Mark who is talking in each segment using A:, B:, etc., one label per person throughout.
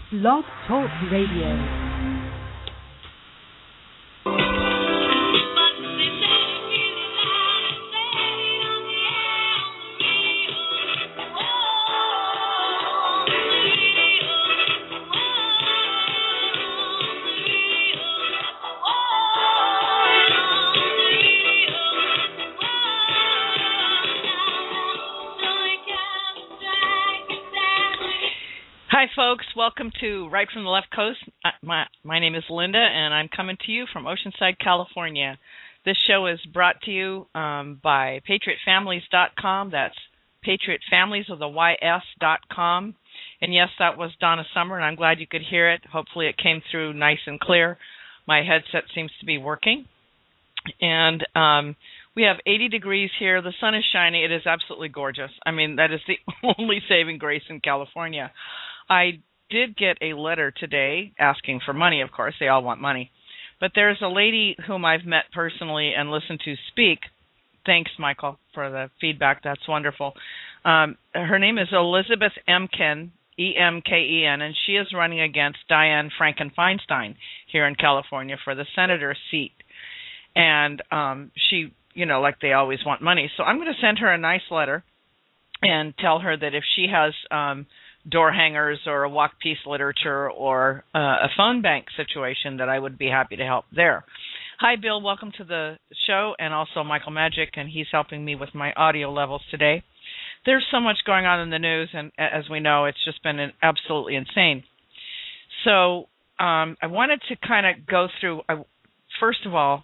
A: Blog Talk Radio.
B: Hi, folks. Welcome to Right from the Left Coast. My name is Linda, and I'm coming to you from Oceanside, California. This show is brought to you by PatriotFamilies.com. That's PatriotFamilies with a YS.com. And yes, that was Donna Summer, and I'm glad you could hear it. Hopefully it came through nice and clear. My headset seems to be working. And we have 80 degrees here. The sun is shining. It is absolutely gorgeous. I mean, that is the only saving grace in California. I did get a letter today asking for money, of course. They all want money. But there's a lady whom I've met personally and listened to speak. Thanks, Michael, for the feedback. That's wonderful. Her name is Elizabeth Emken, E-M-K-E-N, and she is running against Dianne Franken-Feinstein here in California for the senator seat. And she, like they always want money. So I'm going to send her a nice letter and tell her that if she has door hangers or a walk piece literature or a phone bank situation, that I would be happy to help there. Hi, Bill. Welcome to the show, and also Michael Magic, and he's helping me with my audio levels today. There's so much going on in the news, and as we know, it's just been absolutely insane. So I wanted to kind of go through, first of all,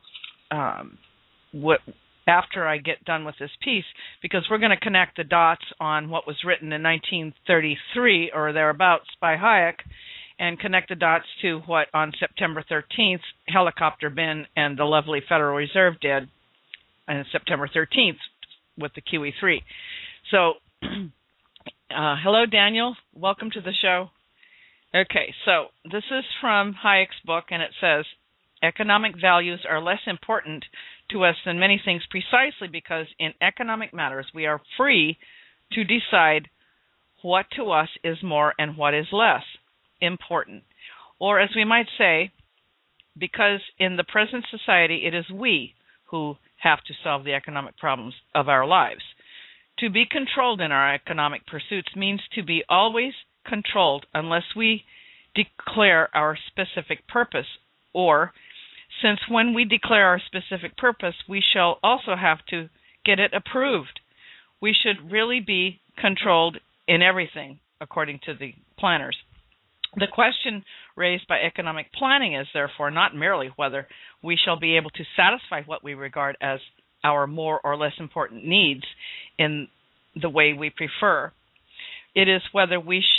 B: after I get done with this piece, because we're going to connect the dots on what was written in 1933 or thereabouts by Hayek, and connect the dots to what on September 13th Helicopter Ben and the lovely Federal Reserve did on September 13th with the QE3. So, hello, Daniel. Welcome to the show. Okay, so this is from Hayek's book, and it says, economic values are less important to us than many things precisely because in economic matters we are free to decide what to us is more and what is less important. Or as we might say, because in the present society it is we who have to solve the economic problems of our lives. To be controlled in our economic pursuits means to be always controlled unless we declare our specific purpose, or since when we declare our specific purpose, we shall also have to get it approved. We should really be controlled in everything, according to the planners. The question raised by economic planning is therefore not merely whether we shall be able to satisfy what we regard as our more or less important needs in the way we prefer. It is whether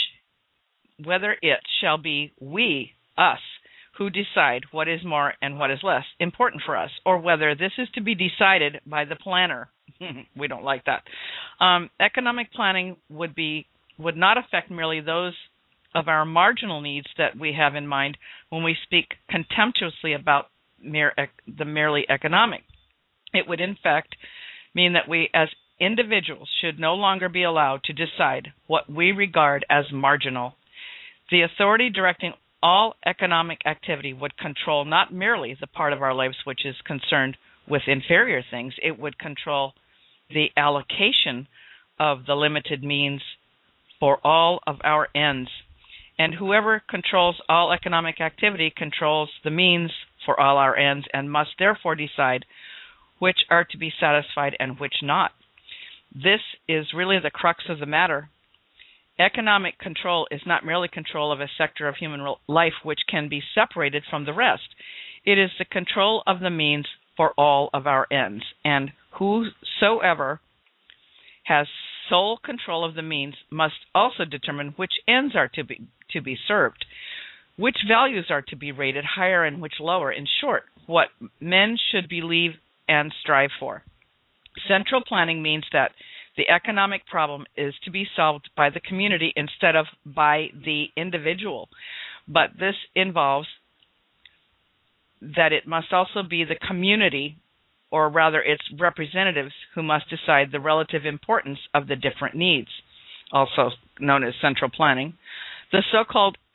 B: it shall be we, us, who decide what is more and what is less important for us, or whether this is to be decided by the planner. We don't like that. Economic planning would not affect merely those of our marginal needs that we have in mind when we speak contemptuously about the merely economic. It would, in fact, mean that we as individuals should no longer be allowed to decide what we regard as marginal. The authority directing all economic activity would control not merely the part of our lives which is concerned with inferior things, it would control the allocation of the limited means for all of our ends. And whoever controls all economic activity controls the means for all our ends and must therefore decide which are to be satisfied and which not. This is really the crux of the matter. Economic control is not merely control of a sector of human life which can be separated from the rest. It is the control of the means for all of our ends, and whosoever has sole control of the means must also determine which ends are to be served, which values are to be rated higher and which lower. In short, what men should believe and strive for. Central planning means that the economic problem is to be solved by the community instead of by the individual. But this involves that it must also be the community, or rather its representatives, who must decide the relative importance of the different needs, also known as central planning. The so-called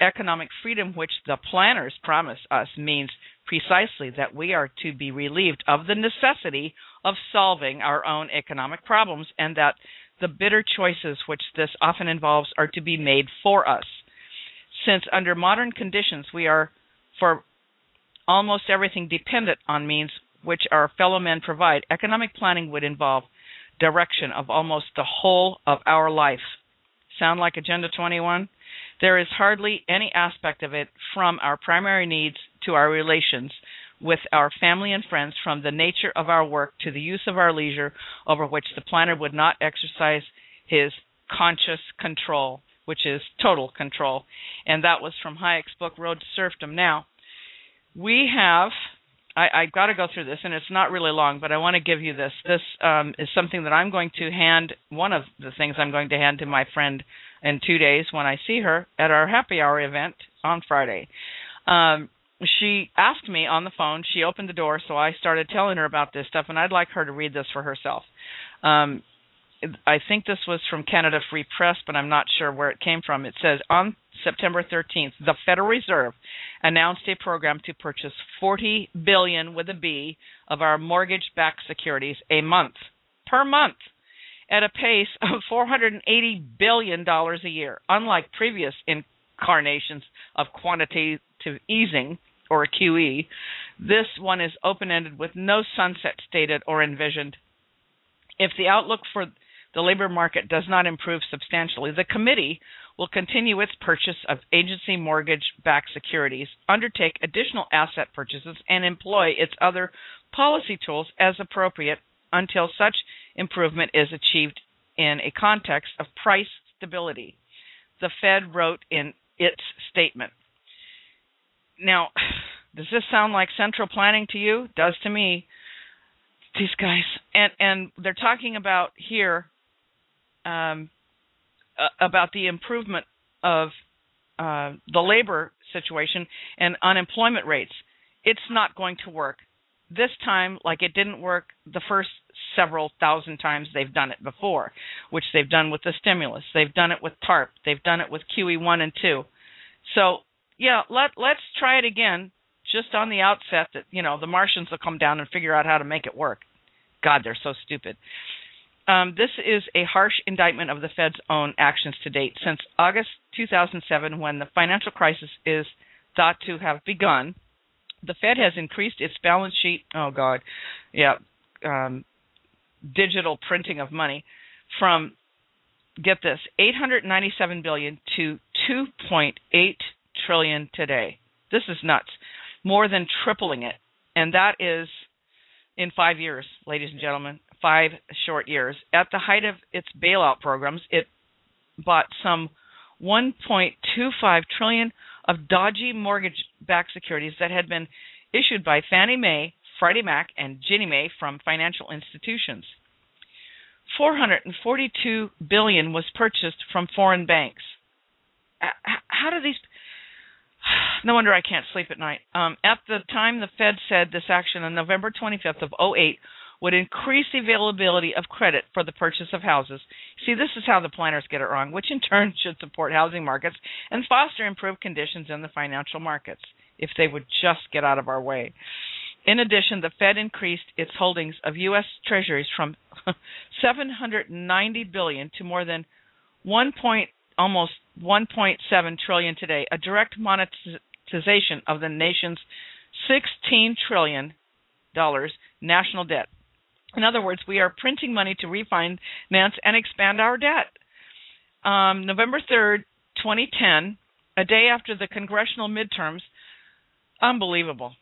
B: economic freedom which the planners promise us means precisely that we are to be relieved of the necessity of solving our own economic problems, and that the bitter choices which this often involves are to be made for us. Since under modern conditions we are for almost everything dependent on means which our fellow men provide, economic planning would involve direction of almost the whole of our life. Sound like Agenda 21? There is hardly any aspect of it, from our primary needs to our relations with our family and friends, from the nature of our work to the use of our leisure, over which the planner would not exercise his conscious control, which is total control. And that was from Hayek's book, Road to Serfdom. Now, we have, I've got to go through this, and it's not really long, but I want to give you this. This is something that I'm going to hand, one of the things I'm going to hand to my friend in 2 days when I see her at our happy hour event on Friday. She asked me on the phone, she opened the door, so I started telling her about this stuff, and I'd like her to read this for herself. I think this was from Canada Free Press, but I'm not sure where it came from. It says, on September 13th, the Federal Reserve announced a program to purchase $40 billion with a B of our mortgage-backed securities per month, at a pace of $480 billion a year. Unlike previous incarnations of quantitative easing, or QE, this one is open-ended with no sunset stated or envisioned. If the outlook for the labor market does not improve substantially, the committee will continue its purchase of agency mortgage-backed securities, undertake additional asset purchases, and employ its other policy tools as appropriate until such improvement is achieved in a context of price stability, the Fed wrote in its statement. Now, does this sound like central planning to you? It does to me. These guys. And they're talking about here about the improvement of the labor situation and unemployment rates. It's not going to work. This time, like it didn't work the first several thousand times they've done it before, which they've done with the stimulus. They've done it with TARP. They've done it with QE 1 and 2. So, yeah, let's try it again, just on the outset that, the Martians will come down and figure out how to make it work. God, they're so stupid. This is a harsh indictment of the Fed's own actions to date. Since August 2007, when the financial crisis is thought to have begun, the Fed has increased its balance sheet, digital printing of money, from, get this, $897 billion to $2.8 trillion today. This is nuts. More than tripling it. And that is in 5 years, ladies and gentlemen, 5 short years. At the height of its bailout programs, it bought some $1.25 trillion of dodgy mortgage-backed securities that had been issued by Fannie Mae, Freddie Mac, and Ginnie Mae from financial institutions. $442 billion was purchased from foreign banks. How do these... No wonder I can't sleep at night. At the time, the Fed said this action on November 25th of 2008 would increase the availability of credit for the purchase of houses. See, this is how the planners get it wrong, which in turn should support housing markets and foster improved conditions in the financial markets, if they would just get out of our way. In addition, the Fed increased its holdings of U.S. Treasuries from $790 billion to more than almost $1.7 trillion today, a direct monetization of the nation's $16 trillion national debt. In other words, we are printing money to refinance and expand our debt. November 3rd, 2010, a day after the congressional midterms, unbelievable.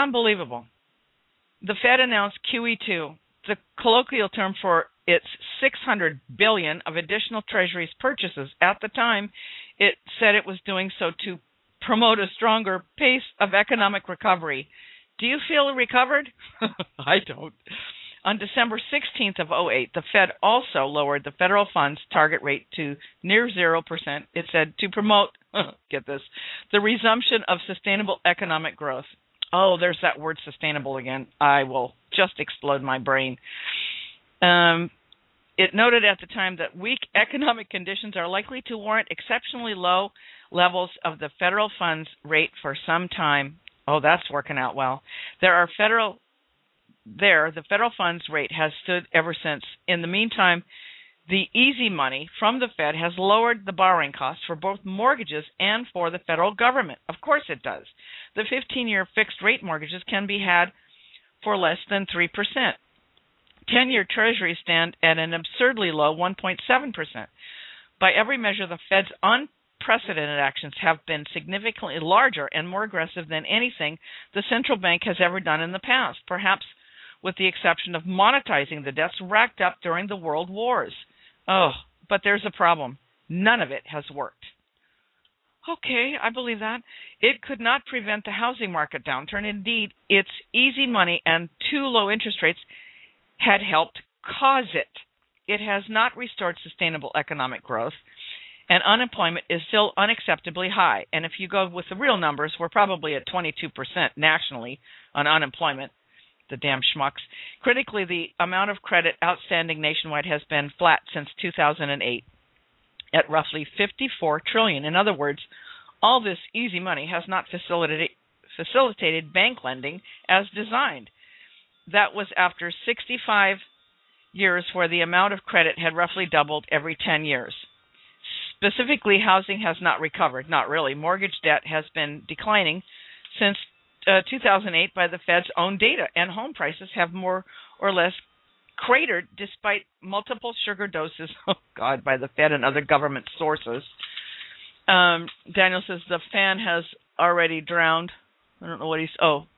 B: The Fed announced QE2, the colloquial term for its $600 billion of additional Treasuries purchases. At the time, it said it was doing so to promote a stronger pace of economic recovery. Do you feel recovered? I don't. On December 16th of 2008, the Fed also lowered the federal funds target rate to near 0%. It said to promote, get this, the resumption of sustainable economic growth. Oh, there's that word sustainable again. I will just explode my brain. It noted at the time that weak economic conditions are likely to warrant exceptionally low levels of the federal funds rate for some time. Oh, that's working out well. The federal funds rate has stood ever since. In the meantime, the easy money from the Fed has lowered the borrowing costs for both mortgages and for the federal government. Of course it does. The 15-year fixed rate mortgages can be had for less than 3%. 10-year treasuries stand at an absurdly low 1.7%. By every measure, the Fed's unprecedented actions have been significantly larger and more aggressive than anything the central bank has ever done in the past, perhaps with the exception of monetizing the debts racked up during the world wars. Oh, but there's a problem. None of it has worked. Okay, I believe that. It could not prevent the housing market downturn. Indeed, its easy money and too low interest rates had helped cause it. It has not restored sustainable economic growth, and unemployment is still unacceptably high. And if you go with the real numbers, we're probably at 22% nationally on unemployment. The damn schmucks. Critically, the amount of credit outstanding nationwide has been flat since 2008 at roughly $54 trillion. In other words, all this easy money has not facilitated bank lending as designed. That was after 65 years where the amount of credit had roughly doubled every 10 years. Specifically, housing has not recovered. Not really. Mortgage debt has been declining since 2008 by the Fed's own data, and home prices have more or less cratered despite multiple sugar doses, by the Fed and other government sources. Daniel says the fan has already drowned. I don't know what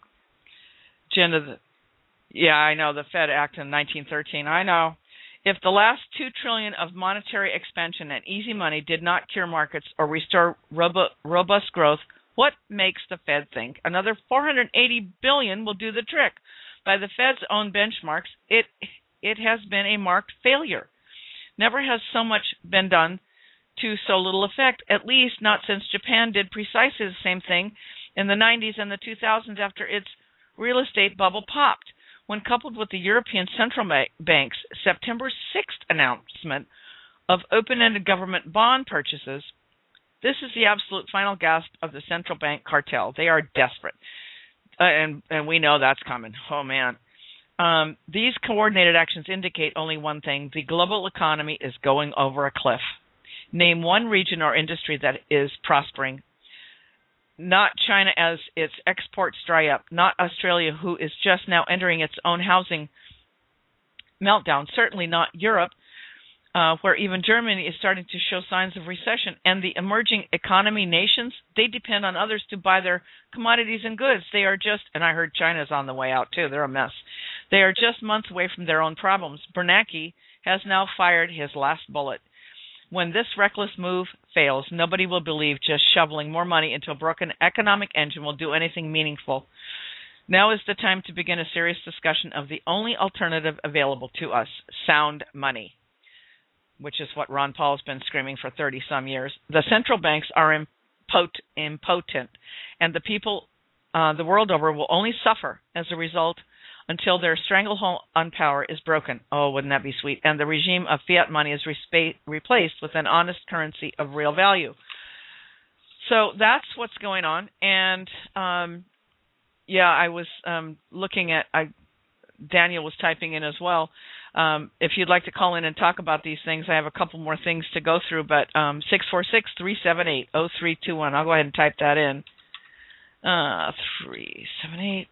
B: Jenna, yeah, I know, the Fed Act in 1913. I know. If the last $2 trillion of monetary expansion and easy money did not cure markets or restore robust growth, what makes the Fed think another $480 billion will do the trick? By the Fed's own benchmarks, it has been a marked failure. Never has so much been done to so little effect, at least not since Japan did precisely the same thing in the 90s and the 2000s after its real estate bubble popped. When coupled with the European Central Bank's September 6th announcement of open-ended government bond purchases, this is the absolute final gasp of the central bank cartel. They are desperate. And we know that's coming. Oh, man. These coordinated actions indicate only one thing. The global economy is going over a cliff. Name one region or industry that is prospering. Not China as its exports dry up. Not Australia, who is just now entering its own housing meltdown. Certainly not Europe, where even Germany is starting to show signs of recession. And the emerging economy nations, they depend on others to buy their commodities and goods. They are just, and I heard China's on the way out too, they're a mess. They are just months away from their own problems. Bernanke has now fired his last bullet. When this reckless move fails, nobody will believe just shoveling more money into a broken economic engine will do anything meaningful. Now is the time to begin a serious discussion of the only alternative available to us, sound money, which is what Ron Paul has been screaming for 30-some years. The central banks are impotent, and the people the world over will only suffer as a result until their stranglehold on power is broken. Oh, wouldn't that be sweet? And the regime of fiat money is replaced with an honest currency of real value. So that's what's going on. And, I was looking at, Daniel was typing in as well. If you'd like to call in and talk about these things, I have a couple more things to go through, but 646-378-0321. I'll go ahead and type that in. 378-0321.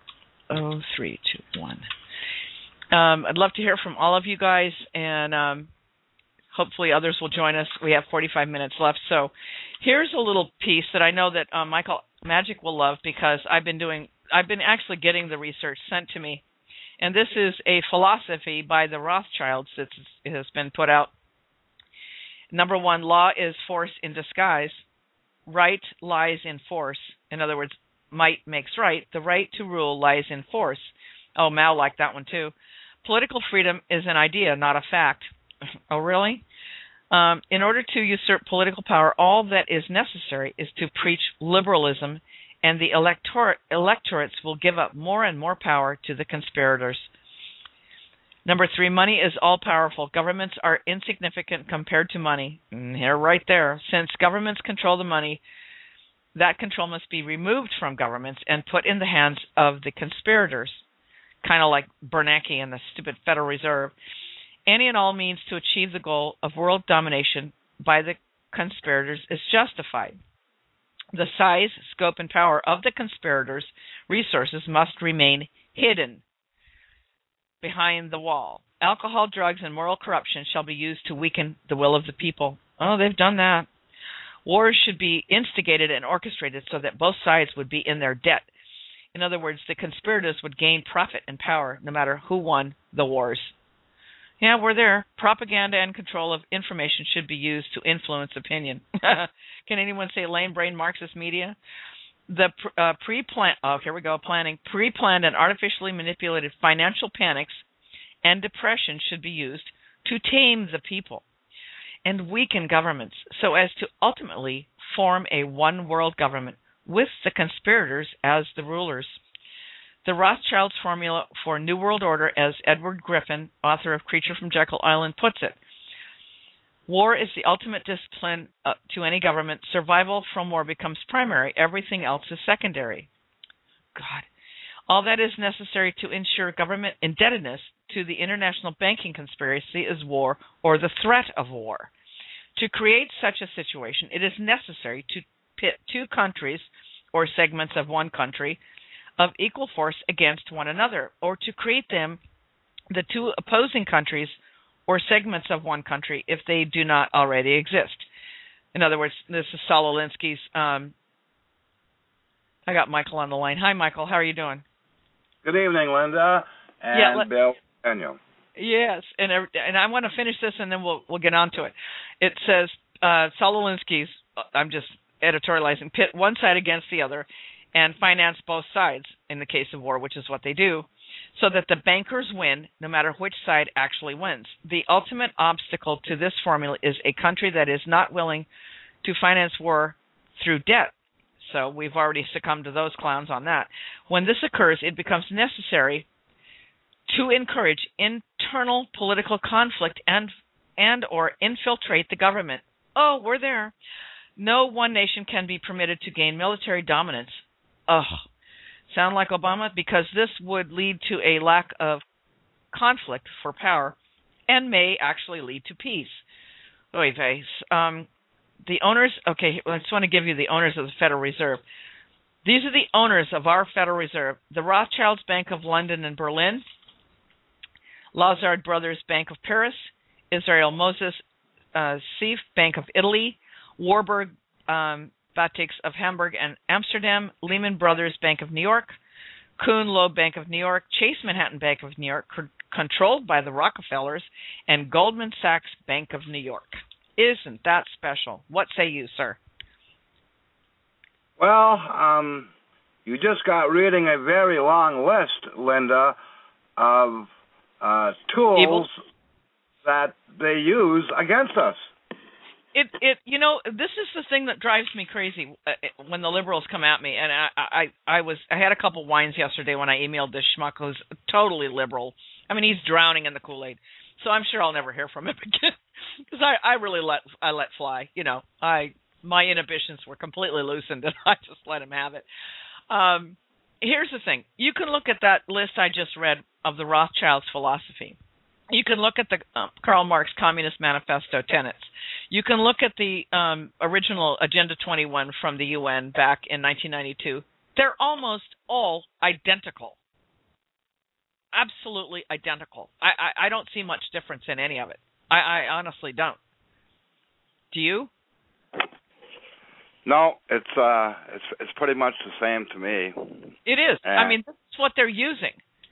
B: I'd love to hear from all of you guys, and hopefully others will join us. We have 45 minutes left. So here's a little piece that I know that Michael Magic will love, because I've been actually getting the research sent to me. And this is a philosophy by the Rothschilds that has been put out. Number one, law is force in disguise. Right lies in force. In other words, might makes right. The right to rule lies in force. Oh, Mao liked that one too. Political freedom is an idea, not a fact. Oh, really? In order to usurp political power, all that is necessary is to preach liberalism, and the electorates will give up more and more power to the conspirators. Number three, money is all-powerful. Governments are insignificant compared to money. They're right there. Since governments control the money, that control must be removed from governments and put in the hands of the conspirators, kind of like Bernanke and the stupid Federal Reserve. Any and all means to achieve the goal of world domination by the conspirators is justified. The size, scope, and power of the conspirators' resources must remain hidden behind the wall. Alcohol, drugs, and moral corruption shall be used to weaken the will of the people. Oh, they've done that. Wars should be instigated and orchestrated so that both sides would be in their debt. In other words, the conspirators would gain profit and power no matter who won the wars. Yeah, we're there. Propaganda and control of information should be used to influence opinion. Can anyone say lame-brain Marxist media? The planning. Pre-planned and artificially manipulated financial panics and depression should be used to tame the people and weaken governments so as to ultimately form a one-world government with the conspirators as the rulers. The Rothschilds' formula for New World Order, as Edward Griffin, author of Creature from Jekyll Island, puts it: war is the ultimate discipline to any government. Survival from war becomes primary. Everything else is secondary. God. All that is necessary to ensure government indebtedness to the international banking conspiracy is war or the threat of war. To create such a situation, it is necessary to pit two countries or segments of one country of equal force against one another, or to create them, the two opposing countries or segments of one country, if they do not already exist. In other words, this is Saul Alinsky's. I got Michael on the line. Hi, Michael. How are you doing?
C: Good evening, Linda and Bill Daniel.
B: Yes, and I want to finish this, and then we'll get on to it. It says Saul Alinsky's. I'm just editorializing. Pit one side against the other, and finance both sides in the case of war, which is what they do, so that the bankers win no matter which side actually wins. The ultimate obstacle to this formula is a country that is not willing to finance war through debt. So we've already succumbed to those clowns on that. When this occurs, it becomes necessary to encourage internal political conflict and or infiltrate the government. Oh, we're there. No one nation can be permitted to gain military dominance. Sound like Obama? Because this would lead to a lack of conflict for power and may actually lead to peace. Oy vey. The owners, okay, I just want to give you the owners of the Federal Reserve. These are the owners of our Federal Reserve: the Rothschilds Bank of London and Berlin, Lazard Brothers Bank of Paris, Israel Moses Seif Bank of Italy, Warburg Batiks of Hamburg and Amsterdam, Lehman Brothers Bank of New York, Kuhn Loeb Bank of New York, Chase Manhattan Bank of New York, controlled by the Rockefellers, and Goldman Sachs Bank of New York. Isn't that special? What say you, sir?
C: Well, you just got reading a very long list, Linda, of tools
B: Evil
C: that they use against us.
B: This is the thing that drives me crazy when the liberals come at me. And I had a couple wines yesterday when I emailed this schmuck who's totally liberal. I mean, he's drowning in the Kool-Aid. So I'm sure I'll never hear from him again because I really let fly. My inhibitions were completely loosened and I just let him have it. Here's the thing: you can look at that list I just read of the Rothschilds' philosophy. You can look at the Karl Marx Communist Manifesto tenets. You can look at the original Agenda 21 from the UN back in 1992. They're almost all identical. Absolutely identical. I don't see much difference in any of it. I honestly don't. Do you?
C: No, it's pretty much the same to me.
B: It is. I mean, that's what they're using.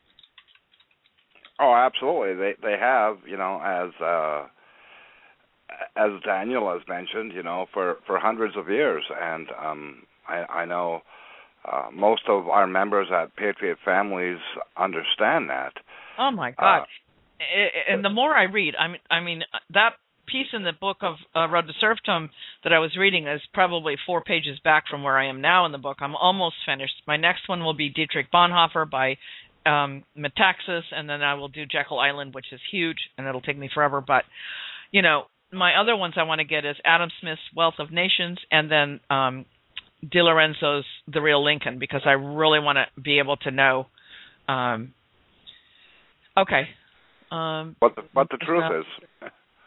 C: Oh, absolutely. They have, as Daniel has mentioned, for hundreds of years, and I know most of our members at Patriot Families understand that.
B: Oh my God! And the more I read, I mean that piece in the book of Road to Serfdom that I was reading is probably 4 pages back from where I am now in the book. I'm almost finished. My next one will be Dietrich Bonhoeffer by Metaxas, and then I will do Jekyll Island, which is huge, and it'll take me forever. But, my other ones I want to get is Adam Smith's Wealth of Nations, and then DiLorenzo's The Real Lincoln, because I really want to be able to know. Okay.
C: What the truth is.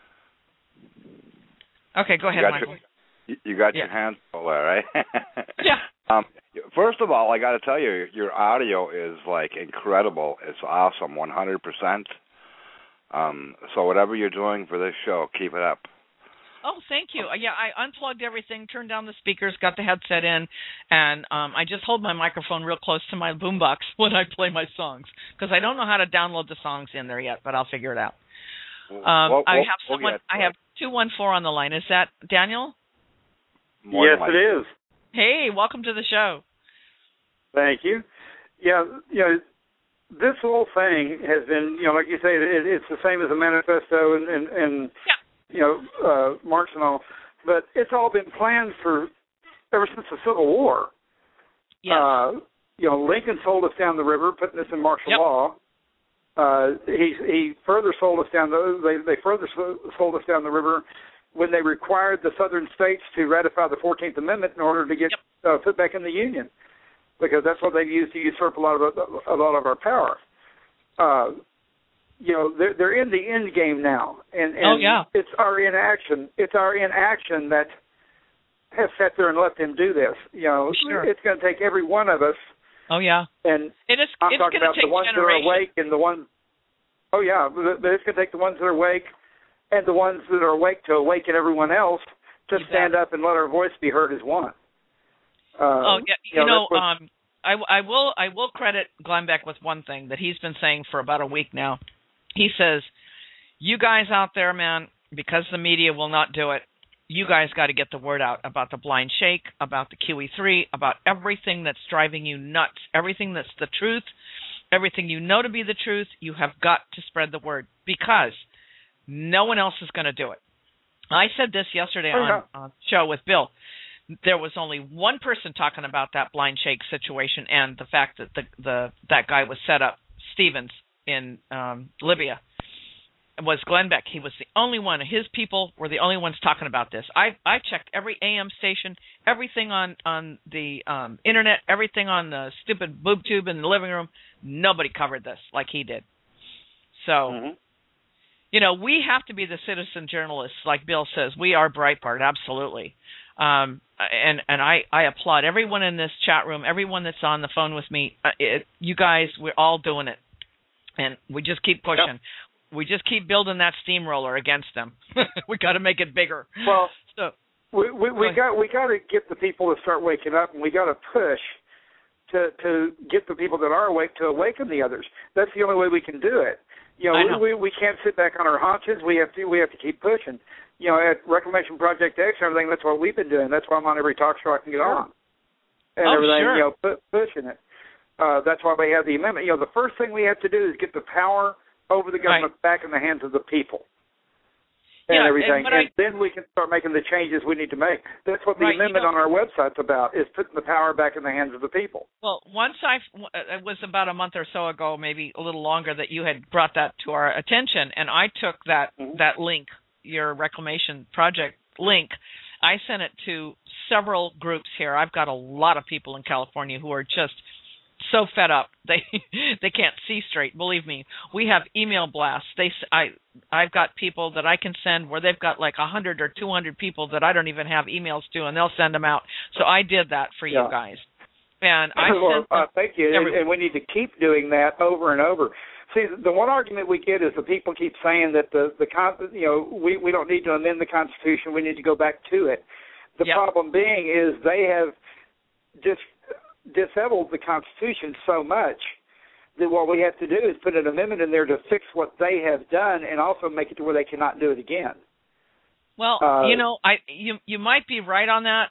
B: Okay, go ahead, Michael.
C: You got your hands full there, right?
B: Yeah.
C: First of all, I got to tell you, your audio is like incredible. It's awesome, 100%. So whatever you're doing for this show, keep it up.
B: Oh, thank you. Yeah, I unplugged everything, turned down the speakers, got the headset in, and I just hold my microphone real close to my boombox when I play my songs, because I don't know how to download the songs in there yet, but I'll figure it out. I have someone. I have 214 on the line. Is that Daniel?
D: Yes, it is.
B: Hey, welcome to the show.
D: Thank you. Yeah, this whole thing has been, like you say, it's the same as the manifesto and Marx and all, but it's all been planned ever since the Civil War.
B: Yes.
D: Lincoln sold us down the river, putting us in martial law. He further sold us down they further sold us down the river when they required the southern states to ratify the 14th Amendment in order to get put back in the Union, because that's what they used to usurp a lot of our power. They're in the end game now, and it's our inaction. It's our inaction that has sat there and let them do this.
B: Sure.
D: It's going to take every one of us.
B: Oh yeah.
D: And
B: it's
D: I'm talking about the ones that are awake and the ones. Oh yeah, but it's going to take the ones that are awake and the ones that are awake to awaken everyone else to stand up and let our voice be heard as one.
B: I will credit Glenn Beck with one thing that he's been saying for about a week now. He says, you guys out there, man, because the media will not do it, you guys got to get the word out about the blind shake, about the QE3, about everything that's driving you nuts, everything that's the truth, everything you know to be the truth. You have got to spread the word, because no one else is going to do it. I said this yesterday on the show with Bill. There was only one person talking about that blind shake situation and the fact that that guy was set up, Stevens, in Libya. Was Glenn Beck. He was the only one. His people were the only ones talking about this. I checked every AM station, everything on the internet, everything on the stupid boob tube in the living room. Nobody covered this like he did. So, we have to be the citizen journalists, like Bill says. We are Breitbart, absolutely. And I applaud everyone in this chat room, everyone that's on the phone with me. You guys, we're all doing it, and we just keep pushing. Yep. We just keep building that steamroller against them. We got to make it bigger.
D: Well, so we got to get the people to start waking up, and we got to push to get the people that are awake to awaken the others. That's the only way we can do it. We can't sit back on our haunches. We have to keep pushing. At Reclamation Project X and everything, that's what we've been doing. That's why I'm on every talk show I can get on, and everything. Sure. Pushing it. That's why we have the amendment. The first thing we have to do is get the power over the government back in the hands of the people and everything. And then we can start making the changes we need to make. That's what the amendment on our website's about, is putting the power back in the hands of the people.
B: Well, it was about a month or so ago, maybe a little longer, that you had brought that to our attention, and I took that link, your Reclamation Project link, I sent it to several groups here. I've got a lot of people in California who are just so fed up they can't see straight. Believe me, we have email blasts. I've got people that I can send where they've got like 100 or 200 people that I don't even have emails to, and they'll send them out. So I did that for you guys, and I sent
D: thank you. And we need to keep doing that over and over. See, the one argument we get is the people keep saying that we don't need to amend the Constitution. We need to go back to it. The problem being is they have just disabled the Constitution so much that what we have to do is put an amendment in there to fix what they have done and also make it to where they cannot do it again.
B: Well, you might be right on that.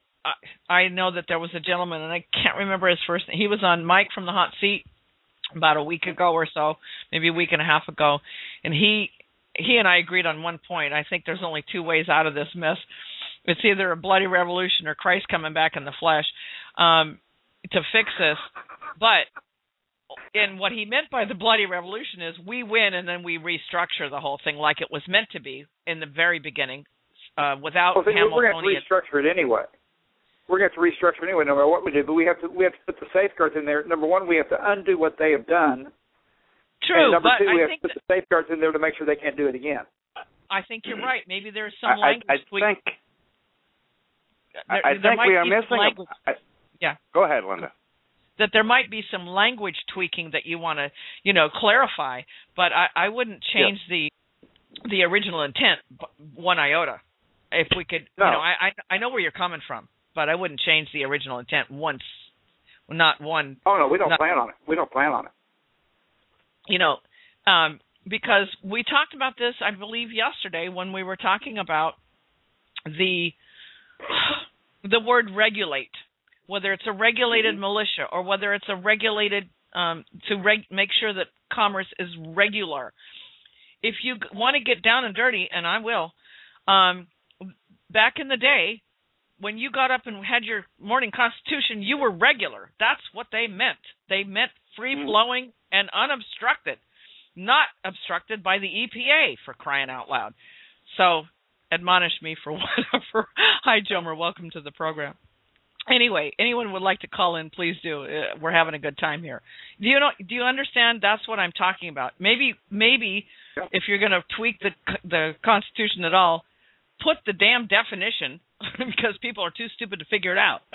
B: I know that there was a gentleman, and I can't remember his first name. He was on Mike from the Hot Seat about a week ago or so, maybe a week and a half ago, and he and I agreed on one point. I think there's only two ways out of this mess. It's either a bloody revolution or Christ coming back in the flesh to fix this. And what he meant by the bloody revolution is we win and then we restructure the whole thing like it was meant to be in the very beginning, without Hamiltonian.
D: We're going to restructure it anyway. we're going to have to restructure anyway, no matter what we do. But we have to put the safeguards in there. Number one, we have to undo what they have done.
B: True,
D: and number
B: but
D: two, we
B: I
D: have to put the safeguards in there to make sure they can't do it again.
B: I think you're right. Maybe there's some language.
C: I think we are missing.
B: Yeah.
C: Go ahead, Linda.
B: That there might be some language tweaking that you want to, clarify, but I wouldn't change the original intent one iota. If we could,
C: no.
B: I know where you're coming from, but I wouldn't change the original intent once, not one.
D: Oh no, we don't plan on it. We don't plan on it.
B: Because we talked about this, I believe, yesterday when we were talking about the word regulate, whether it's a regulated militia or whether it's a regulated make sure that commerce is regular. If you want to get down and dirty, and I will, back in the day, when you got up and had your morning constitution, you were regular. That's what they meant. They meant free-flowing and unobstructed, not obstructed by the EPA, for crying out loud. So admonish me for whatever. Hi, Jomer. Welcome to the program. Anyway, anyone would like to call in, please do. We're having a good time here. Do you understand? That's what I'm talking about. Maybe if you're going to tweak the Constitution at all, put the damn definition because people are too stupid to figure it out.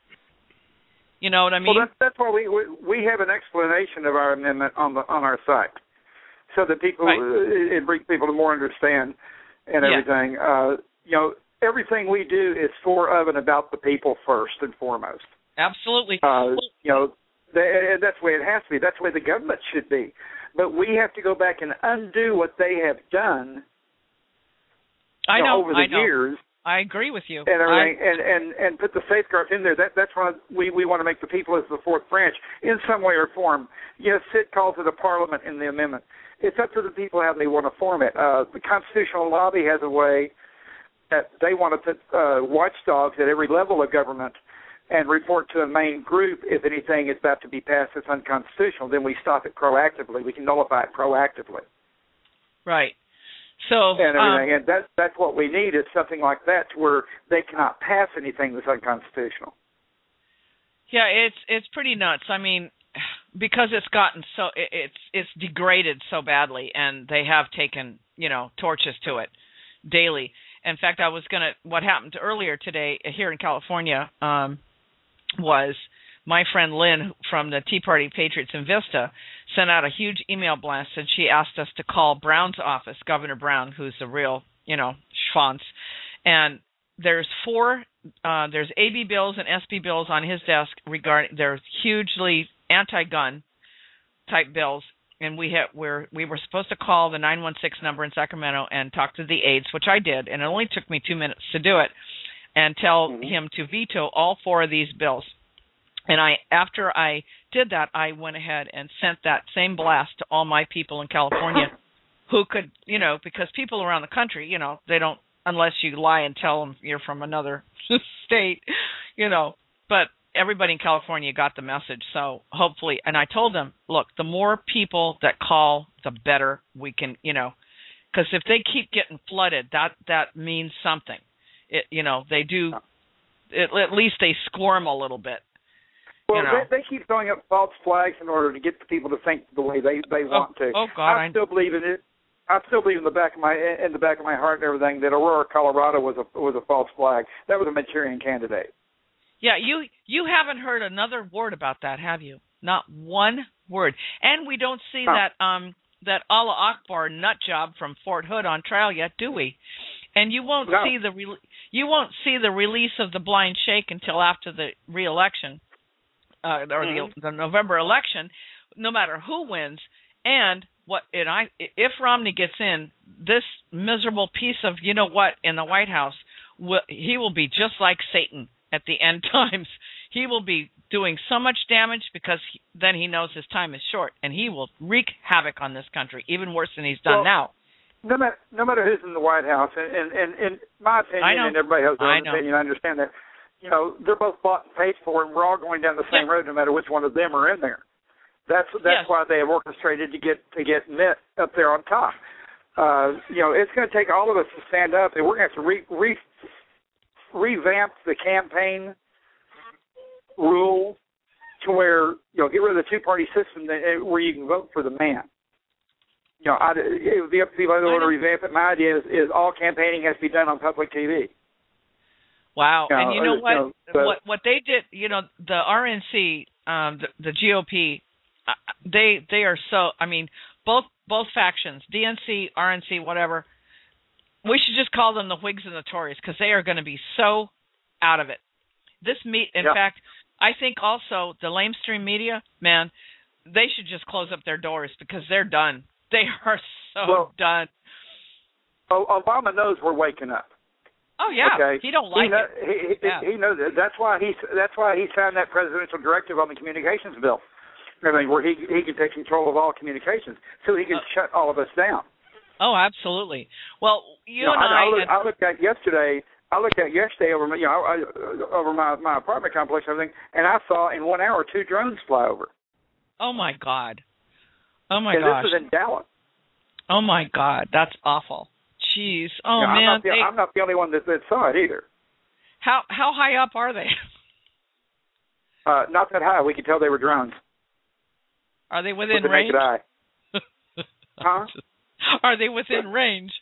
B: You know what I mean?
D: Well, that's why we have an explanation of our amendment on our site, so that people it brings people to more understand and everything. Everything we do is for, of, and about the people first and foremost.
B: Absolutely.
D: And that's the way it has to be. That's the way the government should be. But we have to go back and undo what they have done. Over the years.
B: I agree with you.
D: And everything, and put the safeguards in there. That's why we want to make the people as the fourth branch in some way or form. Sid calls it a parliament in the amendment. It's up to the people how they want to form it. The constitutional lobby has a way that they want to put watchdogs at every level of government and report to a main group if anything is about to be passed that's unconstitutional. Then we stop it proactively. We can nullify it proactively.
B: Right. So
D: and everything, and that's what we need is something like that to where they cannot pass anything that's unconstitutional.
B: Yeah, it's pretty nuts. I mean, because it's gotten so it's degraded so badly, and they have taken torches to it daily. In fact, what happened earlier today here in California was my friend Lynn from the Tea Party Patriots in Vista sent out a huge email blast, and she asked us to call Brown's office, Governor Brown, who's a real, schwanz. And there's there's AB bills and SB bills on his desk they're hugely anti-gun type bills. And we were supposed to call the 916 number in Sacramento and talk to the aides, which I did, and it only took me 2 minutes to do it, and tell him to veto all 4 of these bills. And after I did that, I went ahead and sent that same blast to all my people in California who could, because people around the country, they don't, unless you lie and tell them you're from another state, but everybody in California got the message. So hopefully, and I told them, look, the more people that call, the better we can, because if they keep getting flooded, that means something. They do, at least they squirm a little bit.
D: Well, they keep throwing up false flags in order to get the people to think the way they want to.
B: Oh God!
D: I still believe in it. I still believe in the back of my heart and everything that Aurora, Colorado was a false flag. That was a Manchurian candidate.
B: Yeah, you haven't heard another word about that, have you? Not one word. And we don't see that Allah Akbar nut job from Fort Hood on trial yet, do we? And you won't see the release of the blind sheikh until after the re-election. Or the November election, no matter who wins, and if Romney gets in, this miserable piece of in the White House, he will be just like Satan at the end times. He will be doing so much damage because then he knows his time is short, and he will wreak havoc on this country, even worse than he's done now.
D: No matter who's in the White House, and in my opinion, and everybody has their own opinion, I understand that. They're both bought and paid for, and we're all going down the same road, no matter which one of them are in there. That's why they have orchestrated to get Mitt up there on top. It's going to take all of us to stand up, and we're going to have to revamp the campaign rule to where, get rid of the two-party system where you can vote for the man. It would be up to people who want to revamp it. My idea is all campaigning has to be done on public TV.
B: Wow. And you know what? What they did, the RNC, the GOP, they are so, both factions, DNC, RNC, whatever, we should just call them the Whigs and the Tories because they are going to be so out of it. In fact, I think also the lamestream media, man, they should just close up their doors because they're done. They are so done.
D: Obama knows we're waking up.
B: Oh yeah,
D: okay?
B: He don't like it.
D: He knows it. That's why he signed that presidential directive on the communications bill. Where he can take control of all communications, so he can shut all of us down.
B: Oh, absolutely. Well,
D: I looked at yesterday. Over my apartment complex and everything, and I saw in 1 hour 2 drones fly over.
B: Oh my God. Oh my gosh.
D: This was in Dallas.
B: Oh my God, that's awful. Jeez. Oh man.
D: I'm not the only one that saw it either.
B: How high up are they?
D: Not that high. We could tell they were drones.
B: Are they within
D: with
B: range?
D: The naked eye. Huh?
B: Are they within range?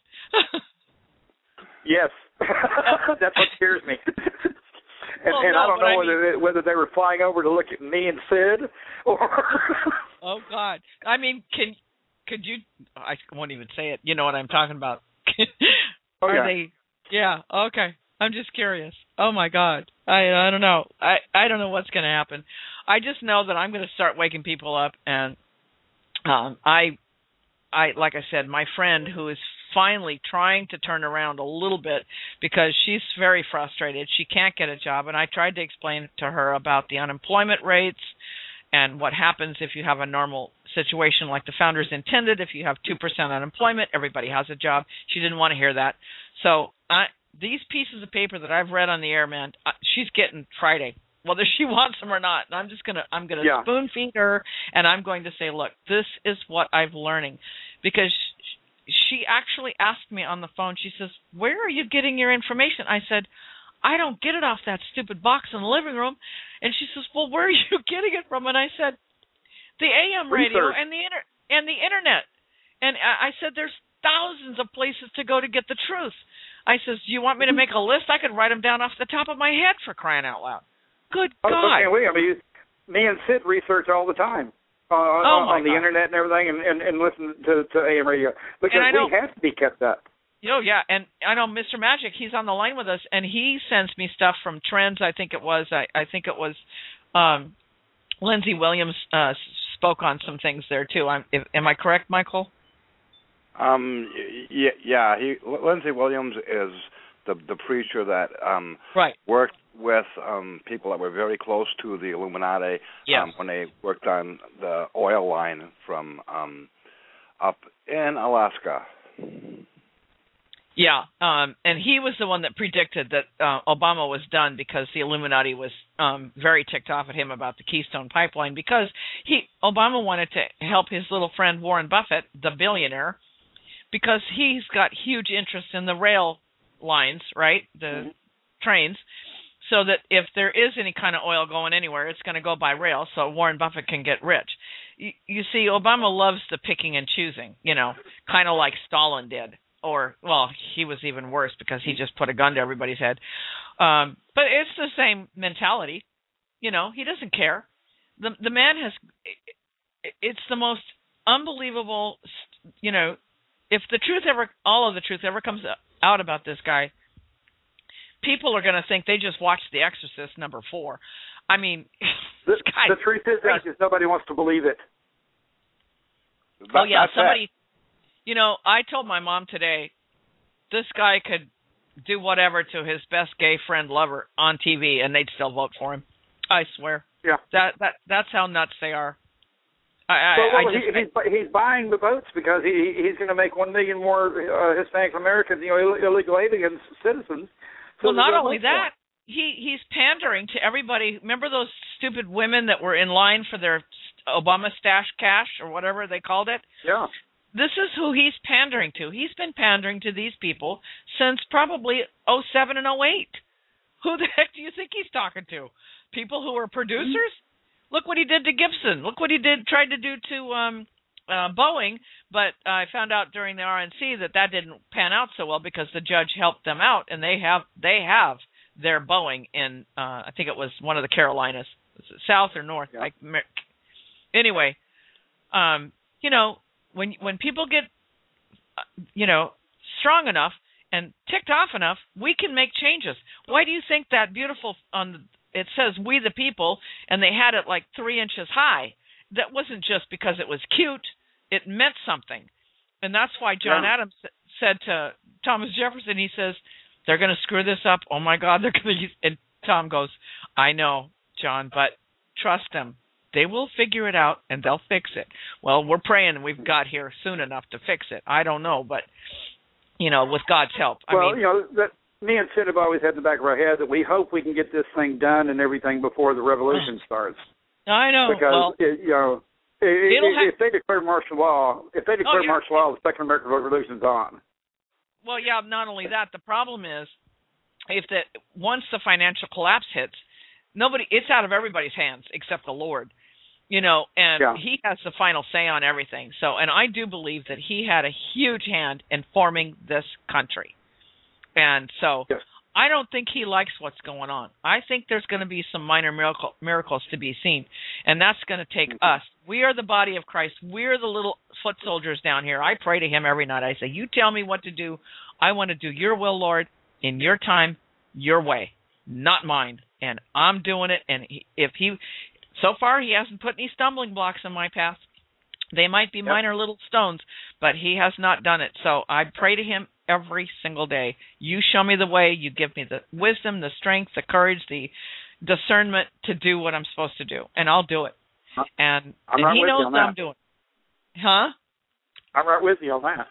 D: Yes. That's what scares me. And I don't know whether they were flying over to look at me and Sid or.
B: Oh God! Could you? I won't even say it. You know what I'm talking about. Are they? Yeah. Okay. I'm just curious. Oh my God! I don't know. I don't know what's going to happen. I just know that I'm going to start waking people up, and I like I said, my friend who is finally trying to turn around a little bit because she's very frustrated. She can't get a job, and I tried to explain to her about the unemployment rates and what happens if you have a normal situation like the founders intended. If you have 2% unemployment, everybody has a job. She didn't want to hear that. So these pieces of paper that I've read on the air, man, she's getting Friday, whether she wants them or not. And I'm going to spoon feed her, and I'm going to say, look, this is what I'm learning. Because she actually asked me on the phone, she says, where are you getting your information? I said, I don't get it off that stupid box in the living room. And she says, well, where are you getting it from? And I said, the AM radio and the internet. And I said, there's thousands of places to go to get the truth. I says, do you want me to make a list? I could write them down off the top of my head, for crying out loud. Good God.
D: Okay, me and Sid research all the time. On the internet and everything, and listen to AM radio because we have to be kept up.
B: Oh yeah, and I know Mr. Magic. He's on the line with us, and he sends me stuff from Trends. I think it was Lindsey Williams spoke on some things there too. Am I correct, Michael?
C: Yeah. Lindsey Williams is the preacher that worked with people that were very close to the Illuminati when they worked on the oil line from up in Alaska.
B: Yeah, and he was the one that predicted that Obama was done because the Illuminati was very ticked off at him about the Keystone Pipeline because Obama wanted to help his little friend Warren Buffett, the billionaire, because he's got huge interest in the rail lines, right, the trains, so that if there is any kind of oil going anywhere, it's going to go by rail so Warren Buffett can get rich. You see, Obama loves the picking and choosing, kind of like Stalin did. Or, well, he was even worse because he just put a gun to everybody's head. But it's the same mentality. He doesn't care. The man has, it's the most unbelievable, if all of the truth ever comes out about this guy, people are going to think they just watched The Exorcist #4. I mean, this guy.
D: The truth is that just nobody wants to believe it.
B: Somebody. I told my mom today, this guy could do whatever to his best gay friend lover on TV, and they'd still vote for him. I swear.
D: Yeah.
B: That's how nuts they are.
D: He's buying the votes because he's going to make 1 million more Hispanic Americans, illegal alien citizens.
B: Well, not only that, he's pandering to everybody. Remember those stupid women that were in line for their Obama stash cash or whatever they called it?
D: Yeah.
B: This is who he's pandering to. He's been pandering to these people since probably 2007 and 2008. Who the heck do you think he's talking to? people who were producers. Look what he did to Gibson. Look what he tried to do to Boeing. But I found out during the RNC that didn't pan out so well because the judge helped them out, and they have their Boeing in I think it was one of the Carolinas, south or north.
D: Yeah.
B: Anyway, when people get strong enough and ticked off enough, we can make changes. Why do you think that beautiful it says "We the People" and they had it like 3 inches high? That wasn't just because it was cute. It meant something. And that's why John Adams said to Thomas Jefferson, he says, they're going to screw this up. Oh, my God, they're going to use... And Tom goes, I know, John, but trust them. They will figure it out, and they'll fix it. Well, we're praying we've got here soon enough to fix it. I don't know, but, with God's help.
D: Me and Sid have always had in the back of our head that we hope we can get this thing done and everything before the revolution starts.
B: I know.
D: Because, if they declare martial law, martial law, the Second American Revolution's on.
B: Well, yeah, not only that, the problem is once the financial collapse hits, it's out of everybody's hands except the Lord. He has the final say on everything. So, and I do believe that he had a huge hand in forming this country. And so I don't think he likes what's going on. I think there's going to be some minor miracles to be seen, and that's going to take us. We are the body of Christ. We're the little foot soldiers down here. I pray to him every night. I say, you tell me what to do. I want to do your will, Lord, in your time, your way, not mine. And I'm doing it. And so far he hasn't put any stumbling blocks in my path. They might be minor little stones, but he has not done it. So I pray to him every single day. You show me the way. You give me the wisdom, the strength, the courage, the discernment to do what I'm supposed to do, and I'll do it. And he knows what I'm doing. Huh?
D: I'm right with you on that.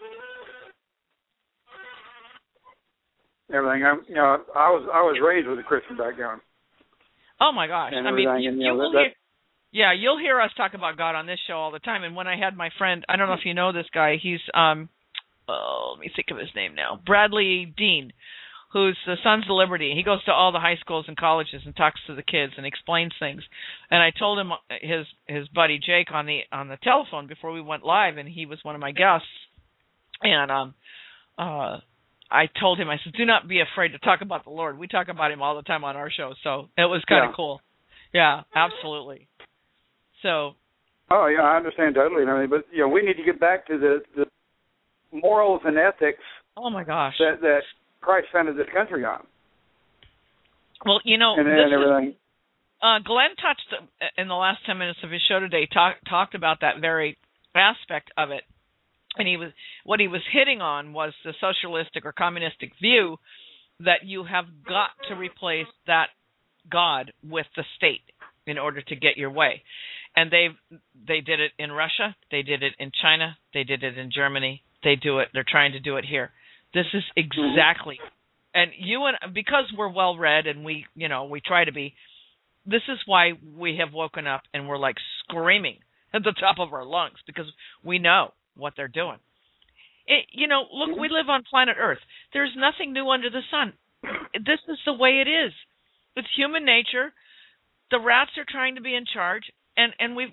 D: Everything. I was raised with a Christian background.
B: Oh my gosh! I mean, you'll hear us talk about God on this show all the time. And when I had my friend, I don't know if you know this guy, he's let me think of his name now, Bradley Dean, who's the Sons of Liberty. He goes to all the high schools and colleges and talks to the kids and explains things. And I told him his buddy Jake on the telephone before we went live, and he was one of my guests. And I told him, I said, do not be afraid to talk about the Lord. We talk about him all the time on our show, so it was kind of cool. Yeah, absolutely. So.
D: Oh yeah, I understand totally, but we need to get back to the morals and ethics.
B: Oh my gosh.
D: That Christ founded this country on.
B: Well,
D: and everything.
B: Glenn touched in the last 10 minutes of his show today, talked about that very aspect of it. And what he was hitting on was the socialistic or communistic view that you have got to replace that God with the state in order to get your way. And they did it in Russia, they did it in China, they did it in Germany. They're trying to do it here. This is exactly, and because we're well read and we try to be, this is why we have woken up and we're like screaming at the top of our lungs because we know what they're doing. Look, we live on planet Earth. There's nothing new under the sun. This is the way it is. It's human nature. The rats are trying to be in charge, and we've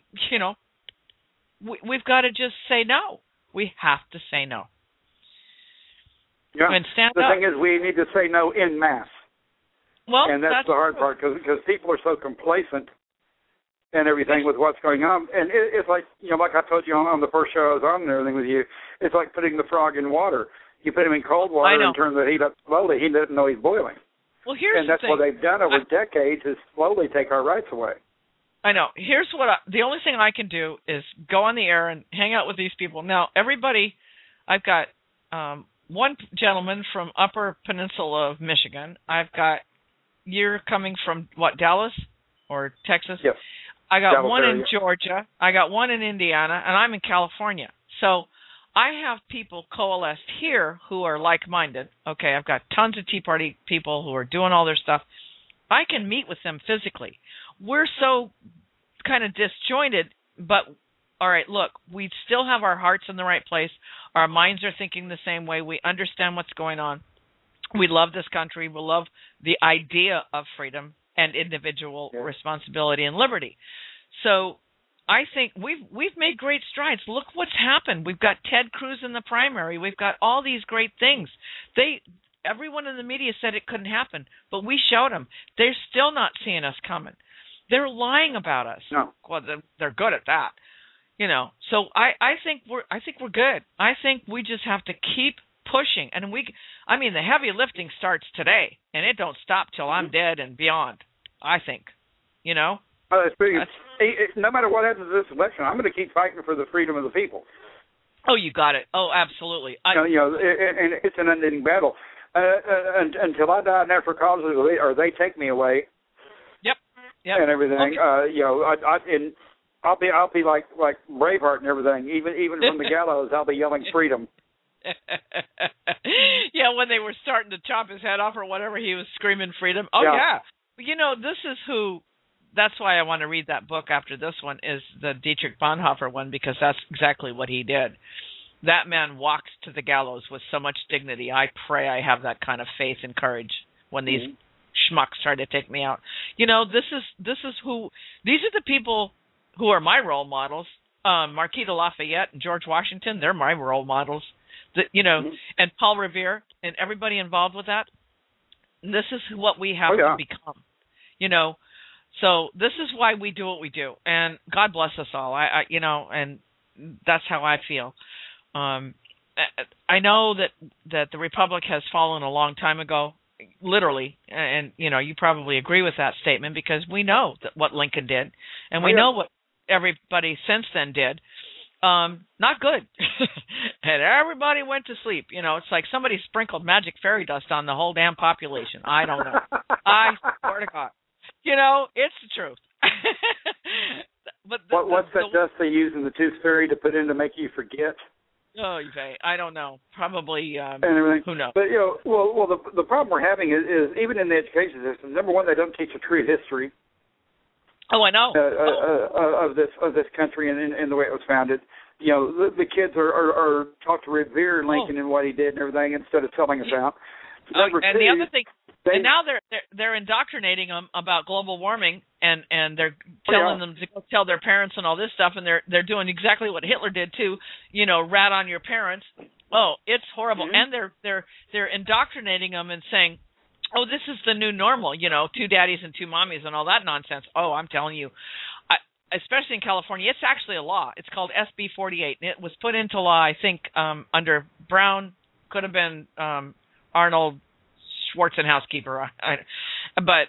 B: got to just say no. We have to say no.
D: Yeah.
B: And stand
D: the
B: up.
D: thing is, we need to say no en masse.
B: Well,
D: and that's the hard part because people are so complacent and everything with what's going on. And it's like, like I told you on the first show I was on and everything with you, it's like putting the frog in water. You put him in cold water and turn the heat up slowly. He doesn't know he's boiling.
B: Well, here's
D: and that's
B: the thing.
D: What they've done over decades is slowly take our rights away.
B: I know. Here's the only thing I can do is go on the air and hang out with these people. Now, everybody, I've got one gentleman from Upper Peninsula of Michigan. You're coming from, Dallas or Texas?
D: Yes.
B: I got
D: Dallas
B: one
D: area.
B: in Georgia. I got one in Indiana, and I'm in California. So I have people coalesced here who are like-minded. Okay, I've got tons of Tea Party people who are doing all their stuff. I can meet with them physically. We're so kind of disjointed, but all right, look, we still have our hearts in the right place. Our minds are thinking the same way. We understand what's going on. We love this country. We love the idea of freedom. and individual responsibility and liberty. So I think we've made great strides. Look what's happened. We've got Ted Cruz in the primary. We've got all these great things. Everyone in the media said it couldn't happen, but we showed them. They're still not seeing us coming. They're lying about us.
D: No.
B: Well, they're good at that. So I think we're good. I think we just have to keep pushing, and the heavy lifting starts today, and it don't stop till I'm dead and beyond. I think,
D: no matter what happens to this election, I'm going to keep fighting for the freedom of the people.
B: Oh, you got it. Oh, absolutely.
D: And it's an unending battle until I die in natural causes, or they take me away.
B: Yep.
D: And everything. Okay. I'll be like Braveheart and everything. Even from the gallows, I'll be yelling freedom.
B: Yeah, when they were starting to chop his head off or whatever, he was screaming freedom. Oh yeah. This is who. That's why I want to read that book after this one, is the Dietrich Bonhoeffer one, because that's exactly what he did. That man walked to the gallows with so much dignity. I pray I have that kind of faith and courage when these schmucks try to take me out. These are the people who are my role models. Marquis de Lafayette and George Washington, they're my role models. And Paul Revere and everybody involved with that. This is what we have to become. So this is why we do what we do, and God bless us all. And that's how I feel. I know that the Republic has fallen a long time ago, literally, and you probably agree with that statement, because we know what Lincoln did, and we know what everybody since then did. Not good. And everybody went to sleep. It's like somebody sprinkled magic fairy dust on the whole damn population. I don't know. I swear to God. It's the truth. But
D: what's that dust they use in the Tooth Fairy to put in to make you forget?
B: Oh, I don't know. Probably. Who knows?
D: But the problem we're having is even in the education system. Number one, they don't teach a true history.
B: Oh, I know.
D: Of this country and the way it was founded. The kids are taught to revere Lincoln and what he did and everything instead of telling us out. Number two,
B: the other thing. And now they're indoctrinating them about global warming, and they're telling them to go tell their parents and all this stuff, and they're doing exactly what Hitler did too, rat on your parents. Oh, it's horrible. And they're indoctrinating them and saying, oh, this is the new normal, 2 daddies and 2 mommies and all that nonsense. Oh, I'm telling you, especially in California, it's actually a law. It's called SB 48, and it was put into law, I think, under Brown, could have been Arnold Schwarzenhousekeeper, but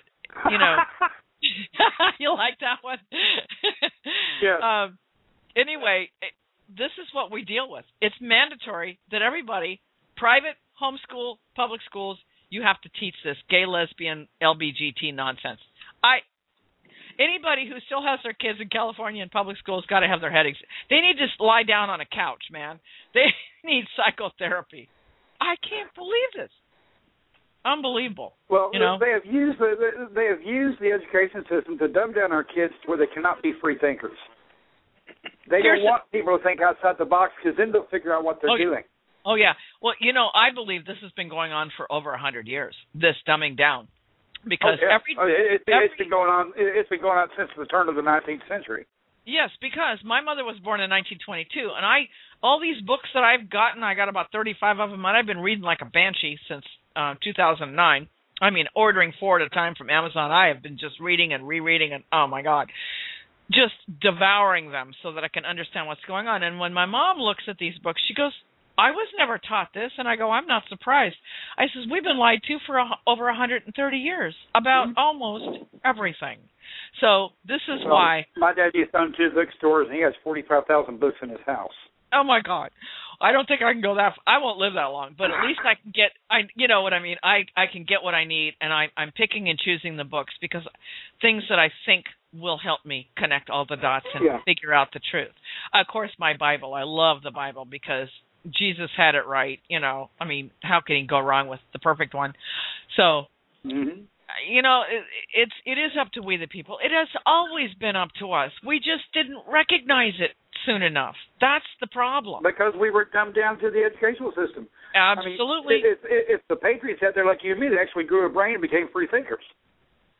B: you like that one?
D: Yeah.
B: Anyway, this is what we deal with. It's mandatory that everybody, private, homeschool, public schools, you have to teach this gay, lesbian, LBGT nonsense. Anybody who still has their kids in California in public schools got to have their headaches. They need to lie down on a couch, man. They need psychotherapy. I can't believe this. Unbelievable.
D: Well, they have used the education system to dumb down our kids to where they cannot be free thinkers. They don't want people to think outside the box, because then they'll figure out what they're doing.
B: Oh yeah. Well, I believe this has been going on for over 100 years. This dumbing down, because
D: it's been going on. It's been going on since the turn of the 19th century.
B: Yes, because my mother was born in 1922, and all these books that I've gotten, I got about 35 of them, and I've been reading like a banshee since 2009. I mean, ordering 4 at a time from Amazon. I have been just reading and rereading, and oh my God, just devouring them so that I can understand what's going on. And when my mom looks at these books, she goes, I was never taught this. And I go, I'm not surprised. I says, we've been lied to for over 130 years about almost everything. So this is why. My
D: dad used to own 2 bookstores, and he has 45,000 books in his house.
B: Oh my God. I don't think I can go that far. I won't live that long, but at least I can get, you know what I mean? I can get what I need, and I'm picking and choosing the books because things that I think will help me connect all the dots and figure out the truth. Of course, my Bible. I love the Bible because Jesus had it right. You know, I mean, how can he go wrong with the perfect one? So, you know, it is up to we the people. It has always been up to us. We just didn't recognize it soon enough. That's the problem.
D: Because we were dumbed down to the educational system.
B: Absolutely.
D: I mean, if the Patriots had there like you and me, they actually grew a brain and became free thinkers.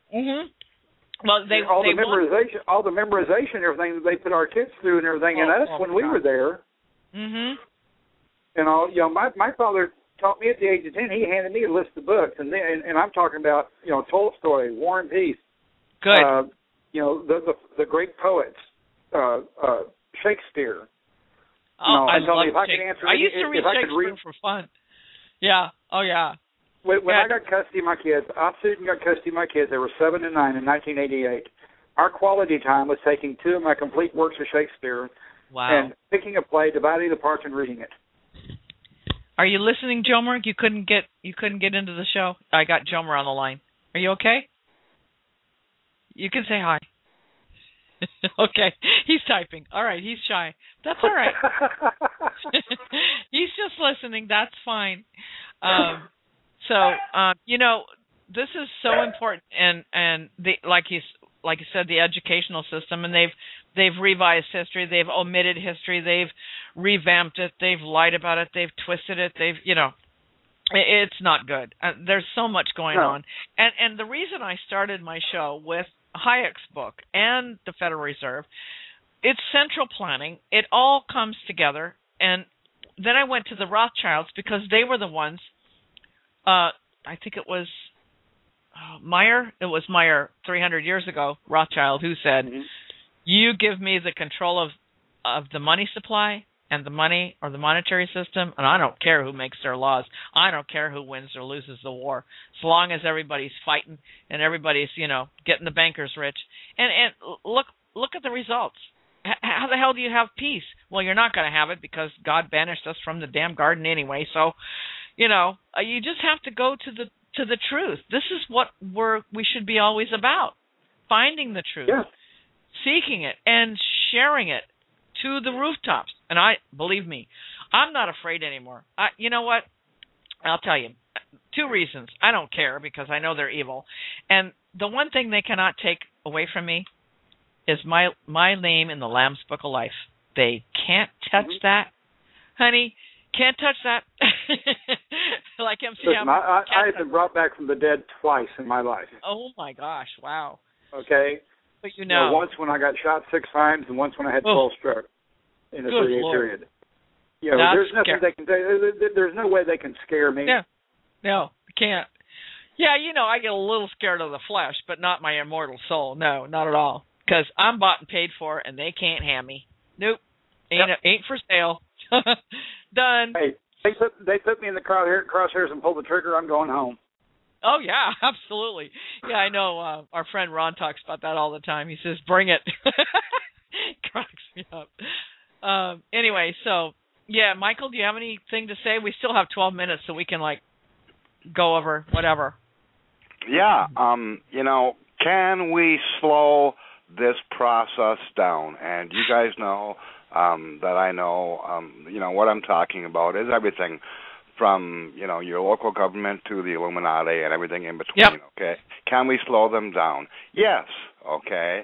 B: Mhm. Well,
D: all the memorization, everything that they put our kids through and everything, and that's when we were there.
B: Mhm.
D: My father taught me at the age of 10. He handed me a list of books, and I'm talking about Tolstoy, War and Peace.
B: Good.
D: The great poets, Shakespeare.
B: I love
D: Shakespeare.
B: I used to read Shakespeare for fun. Yeah. Oh, yeah.
D: When I got custody of my kids, I sued and got custody of my kids. They were 7 and 9 in 1988. Our quality time was taking 2 of my complete works of Shakespeare and picking a play, dividing the parts, and reading it.
B: Are you listening, Jomer? You couldn't get into the show. I got Jomer on the line. Are you okay? You can say hi. Okay, he's typing. All right, he's shy. That's all right. He's just listening. That's fine. This is so important, and like you said, the educational system, and they've revised history, they've omitted history, they've revamped it, they've lied about it, they've twisted it, it's not good. There's so much going on, and the reason I started my show with Hayek's book and the Federal Reserve, it's central planning. It all comes together, and then I went to the Rothschilds because they were the ones. I think it was Meyer. It was Meyer 300 years ago, Rothschild, who said, "You give me the control of the money supply and the money or the monetary system, and I don't care who makes their laws. I don't care who wins or loses the war, as long as everybody's fighting and everybody's, getting the bankers rich." And look at the results. How the hell do you have peace? Well, you're not going to have it because God banished us from the damn garden anyway. So, you just have to go to the truth. This is what we should be always about: finding the truth, seeking it, and sharing it to the rooftops. And believe me, I'm not afraid anymore. You know what? I'll tell you. 2 reasons. I don't care because I know they're evil. And the one thing they cannot take away from me is my name in the Lamb's Book of Life. They can't touch that. Honey, can't touch that. Like MC
D: Listen, I have been brought back from the dead twice in my life.
B: Oh, my gosh. Wow.
D: Okay?
B: But
D: once when I got shot 6 times and once when I had 12 strokes in a 3-day period. There's nothing they can do. There's no way they can scare me.
B: Yeah. No, can't. Yeah, I get a little scared of the flesh, but not my immortal soul. No, not at all. Because I'm bought and paid for, and they can't have me. Nope. Ain't for sale. Done.
D: Hey, they put me in the crosshairs and pulled the trigger. I'm going home.
B: Oh, yeah, absolutely. Yeah, I know. Our friend Ron talks about that all the time. He says, bring it. Cracks me up. Anyway, so, yeah, Michael, do you have anything to say? We still have 12 minutes, so we can, go over whatever.
C: Yeah, can we slow this process down? And you guys know that I know, what I'm talking about is everything from, your local government to the Illuminati and everything in between, okay? Can we slow them down? Yes, okay.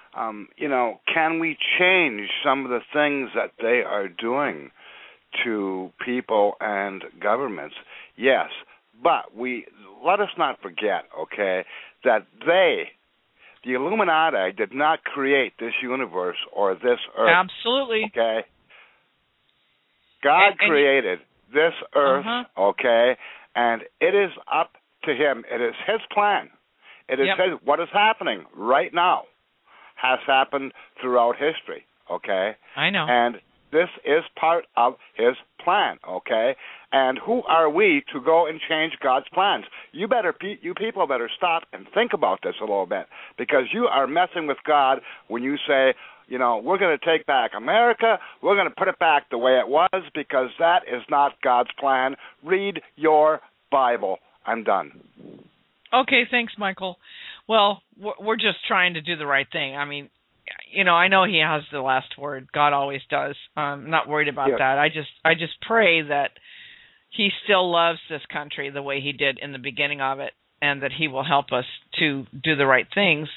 C: Can we change some of the things that they are doing to people and governments? Yes, but let us not forget, okay, that the Illuminati did not create this universe or this earth.
B: Absolutely.
C: Okay? God created this earth, okay, and it is up to him. It is his plan. It is what is happening right now has happened throughout history, okay?
B: I know.
C: And this is part of his plan, okay? And who are we to go and change God's plans? You people better stop and think about this a little bit, because you are messing with God when you say, we're going to take back America, we're going to put it back the way it was, because that is not God's plan. Read your Bible. I'm done.
B: Okay, thanks, Michael. Well, we're just trying to do the right thing. I mean, I know he has the last word. God always does. I'm not worried about that. I just pray that he still loves this country the way he did in the beginning of it, and that he will help us to do the right things.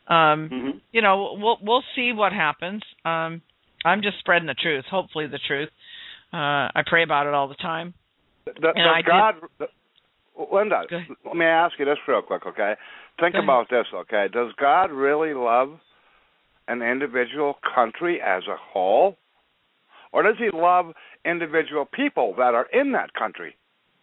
B: We'll see what happens. I'm just spreading the truth, hopefully the truth. I pray about it all the time.
C: Linda, let me ask you this real quick, okay? Think about this, okay? Does God really love an individual country as a whole? Or does he love individual people that are in that country?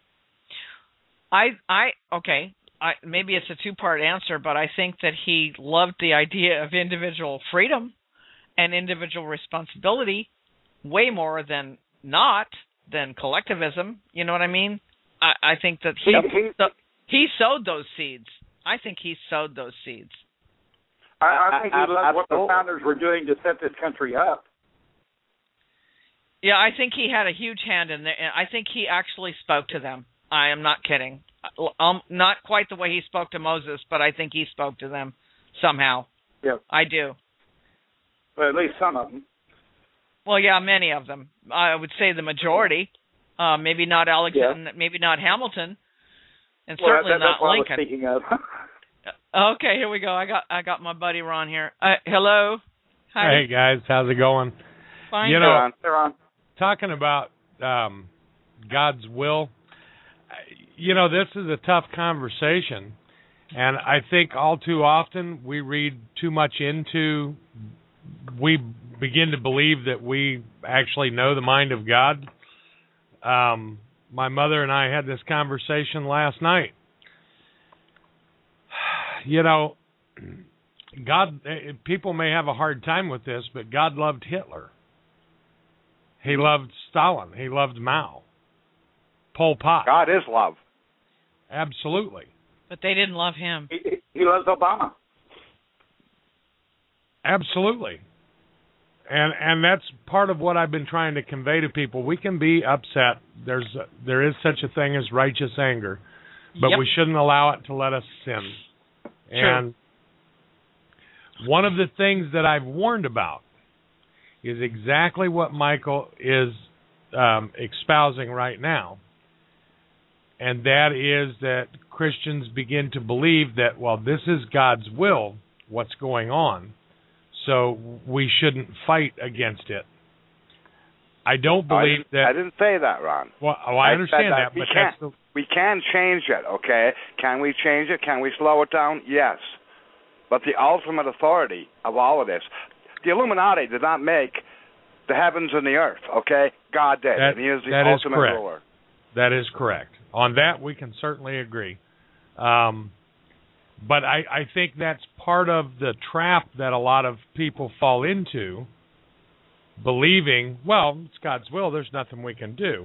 B: Maybe it's a two-part answer, but I think that he loved the idea of individual freedom and individual responsibility way more than collectivism. You know what I mean? I think that he sowed those seeds. I think he sowed those seeds.
D: I think he loved what the founders were doing to set this country up.
B: Yeah, I think he had a huge hand in there. I think he actually spoke to them. I am not kidding. Not quite the way he spoke to Moses, but I think he spoke to them somehow.
D: Yeah,
B: I do.
D: Well, at least some of them.
B: Well, yeah, many of them. I would say the majority. Maybe not Alexander, maybe not Hamilton, and certainly not Lincoln.
D: That's what I was speaking of.
B: Okay, here we go. I got my buddy Ron here. Hello. Hi.
E: Hey guys, how's it going?
B: Fine.
D: They're on.
E: Talking about God's will. This is a tough conversation, and I think all too often we read too much into. We begin to believe that we actually know the mind of God. My mother and I had this conversation last night. God, people may have a hard time with this, but God loved Hitler. He loved Stalin. He loved Mao. Pol Pot.
C: God is love.
E: Absolutely.
B: But they didn't love him.
D: He loves Obama.
E: Absolutely. And that's part of what I've been trying to convey to people. We can be upset. There is such a thing as righteous anger, but we shouldn't allow it to let us sin.
B: True.
E: And one of the things that I've warned about is exactly what Michael is espousing right now, and that is that Christians begin to believe that, well, this is God's will, what's going on, so we shouldn't fight against it. I don't believe that...
C: I didn't say that, Ron.
E: Well, I understand that, but
C: we can change it, okay? Can we change it? Can we slow it down? Yes. But the ultimate authority of all of this, the Illuminati did not make the heavens and the earth, okay? God did, and he is the ultimate ruler.
E: That is correct. On that, we can certainly agree. But I think that's part of the trap that a lot of people fall into, believing, well, it's God's will, there's nothing we can do.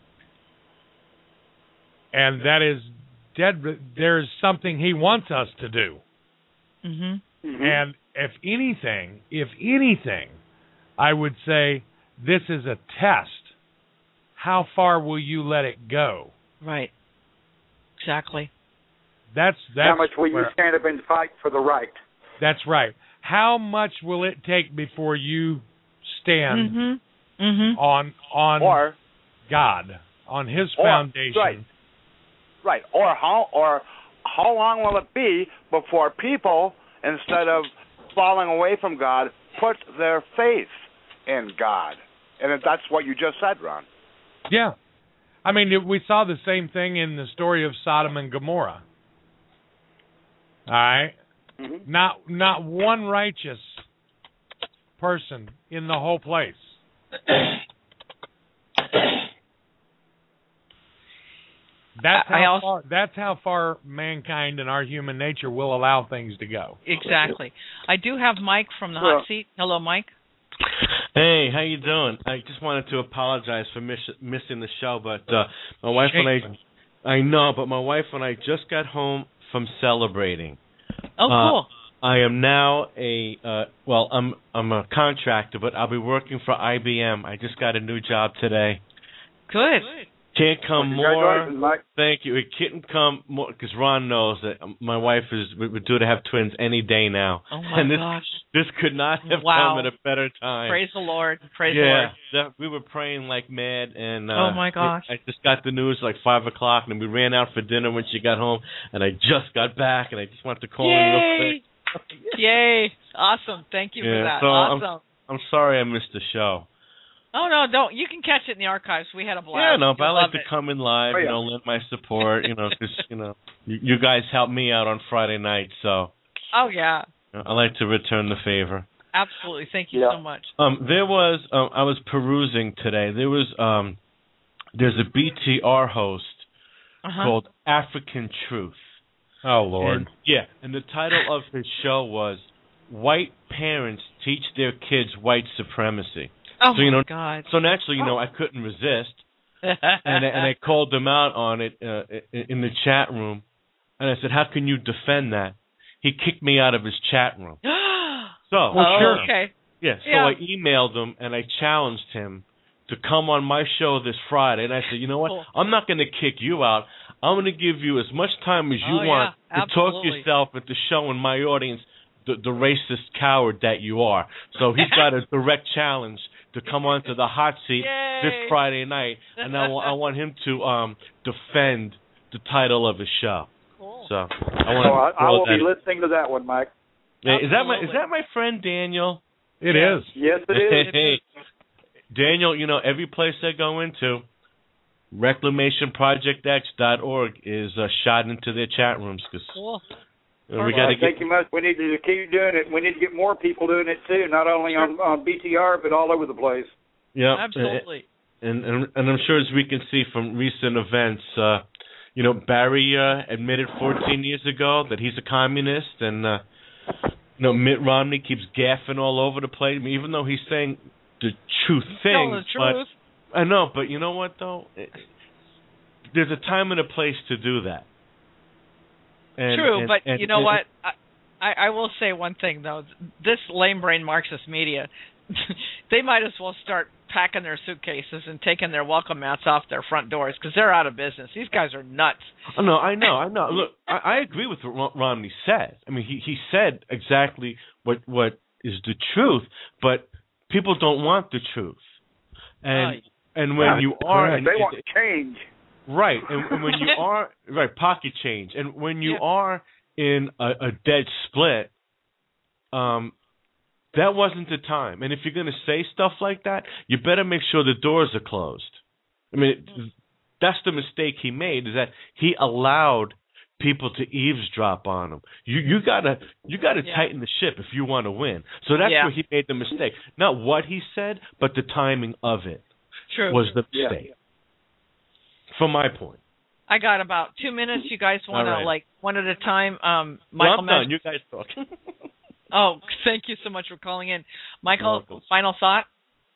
E: And that is dead. There's something he wants us to do.
B: Mm-hmm. Mm-hmm.
E: And if anything, I would say this is a test. How far will you let it go?
B: Right. Exactly.
E: That's
D: how much will you stand up and fight for the right?
E: That's right. How much will it take before you stand on God, on his foundation?
C: Right. Or how long will it be before people, instead of falling away from God, put their faith in God? And that's what you just said, Ron.
E: Yeah. I mean, we saw the same thing in the story of Sodom and Gomorrah. All right? Mm-hmm. Not one righteous person in the whole place. That's how far mankind and our human nature will allow things to go.
B: Exactly. I do have Mike from the hot seat. Hello, Mike.
F: Hey, how you doing? I just wanted to apologize for missing the show, but my wife and I know, but my wife and I just got home from celebrating.
B: Oh, cool.
F: I am now I'm a contractor, but I'll be working for IBM. I just got a new job today.
B: Good.
F: Can't come more. Thank you. It couldn't come more because Ron knows that my wife we're due to have twins any day now.
B: Oh my gosh!
F: This could not have come at a better time.
B: Praise the Lord! Praise the Lord!
F: We were praying like mad, and
B: oh my gosh!
F: I just got the news like 5:00, and we ran out for dinner when she got home, and I just got back, and I just wanted to call in real quick.
B: Yay! Awesome! Thank you for that.
F: So
B: awesome.
F: I'm sorry I missed the show.
B: Oh no, don't. You can catch it in the archives. We had a blast.
F: Yeah, no, but I like to come in live, lend my support, because you guys helped me out on Friday night, so.
B: Oh yeah.
F: I like to return the favor.
B: Absolutely, thank you so much.
F: There was I was perusing today. There's a BTR host called African Truth.
E: Oh Lord.
F: And the title of his show was "White Parents Teach Their Kids White Supremacy."
B: Oh my God!
F: So naturally, I couldn't resist, and I called him out on it in the chat room, and I said, "How can you defend that?" He kicked me out of his chat room.
B: Okay.
F: Yeah. So I emailed him and I challenged him to come on my show this Friday, and I said, "You know what? I'm not going to kick you out. I'm going to give you as much time as you want to talk yourself into showing my audience the racist coward that you are." So he's got a direct challenge to come onto the hot seat this Friday night, and I want him to defend the title of his show.
B: Cool.
F: So
D: I will be listening to that one, Mike.
F: Hey, is that my friend Daniel?
E: It is.
D: Yes, it is.
F: Hey, Daniel, every place I go into, reclamationprojectx.org is shot into their chat rooms.
B: Cool.
F: We got to
D: thank you much. We need to keep doing it. We need to get more people doing it too, not only on BTR but all over the place.
F: Yeah,
B: absolutely.
F: And I'm sure, as we can see from recent events, Barry admitted 14 years ago that he's a communist, and Mitt Romney keeps gaffing all over the place, even though he's saying the true thing.
B: The truth.
F: I know, but you know what though? There's a time and a place to do that.
B: True, but you know what? I will say one thing, though. This lame-brain Marxist media, they might as well start packing their suitcases and taking their welcome mats off their front doors, because they're out of business. These guys are nuts.
F: Oh, no, I know. Look, I agree with what Romney said. I mean, he said exactly what is the truth, but people don't want the truth. And when you are...
D: They want change.
F: Right, and when you are pocket change, and when you are in a dead split, that wasn't the time. And if you're going to say stuff like that, you better make sure the doors are closed. I mean, that's the mistake he made, is that he allowed people to eavesdrop on him. You gotta tighten the ship if you want to win. So that's where he made the mistake. Not what he said, but the timing of it was the mistake. From my point.
B: I got about 2 minutes. You guys want to, one at a time?
F: Michael, I'm done. You guys talk.
B: Oh, thank you so much for calling in. Michael, final thought?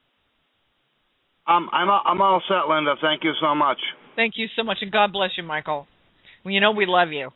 C: I'm all set, Linda. Thank you so much.
B: Thank you so much, and God bless you, Michael. Well, we love you.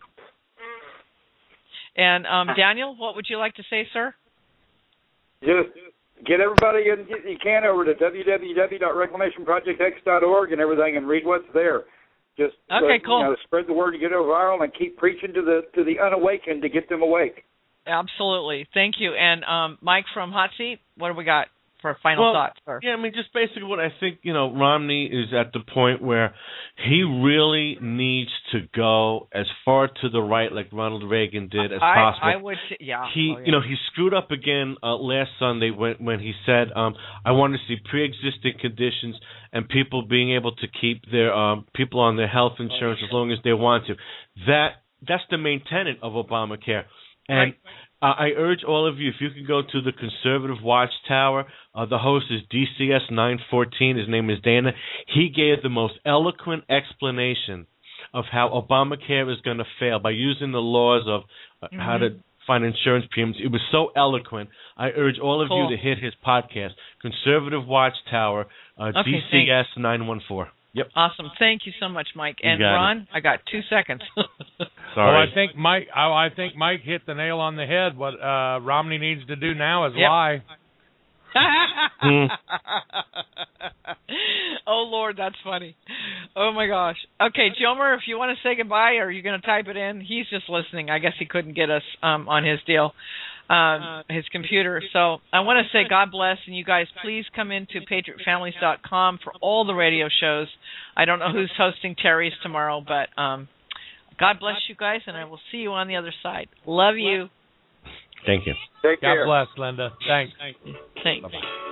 B: And Daniel, what would you like to say, sir?
D: Just get everybody you can over to www.reclamationprojectx.org and everything, and read what's there. Just
B: cool.
D: Spread the word to get it viral, and keep preaching to the unawakened to get them awake.
B: Absolutely. Thank you. And Mike from Hot Seat, what do we got for final thoughts, sir?
F: Yeah, I mean, just basically what I think, Romney is at the point where he really needs to go as far to the right, like Ronald Reagan did, as possible.
B: I would,
F: He screwed up again last Sunday when he said, I want to see pre-existing conditions and people being able to keep their people on their health insurance as long as they want to. That's the main tenet of Obamacare. And I urge all of you, if you could go to the Conservative Watchtower, the host is DCS 914. His name is Dana. He gave the most eloquent explanation of how Obamacare is going to fail by using the laws of how to find insurance premiums. It was so eloquent. I urge all of you to hit his podcast, Conservative Watchtower, DCS 914. Yep.
B: Awesome. Thank you so much, Mike. And Ron, I got 2 seconds.
F: Sorry.
E: Well, I think Mike hit the nail on the head. What Romney needs to do now is lie.
B: Oh, Lord, that's funny. Oh, my gosh. Okay, Jomer, if you want to say goodbye, or are you going to type it in? He's just listening. I guess he couldn't get us on his deal, his computer. So I want to say God bless, and you guys please come into PatriotFamilies.com for all the radio shows. I don't know who's hosting Terry's tomorrow, but God bless you guys, and I will see you on the other side. Love you.
F: Thank you.
D: Take care.
E: God bless, Linda. Thanks.
B: Thanks.